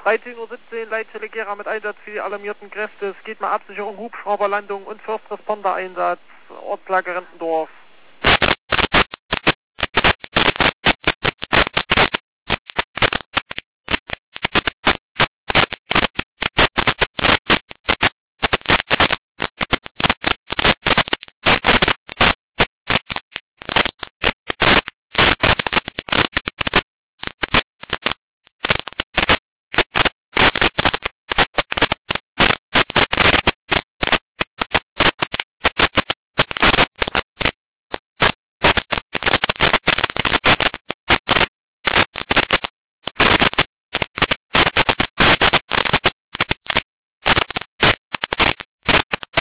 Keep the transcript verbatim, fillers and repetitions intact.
dreizehn Uhr siebzehn, Leitstelle Gera mit Einsatz für die alarmierten Kräfte. Es geht mal Absicherung, Hubschrauberlandung und First Responder Einsatz. Ortslage Rentendorf.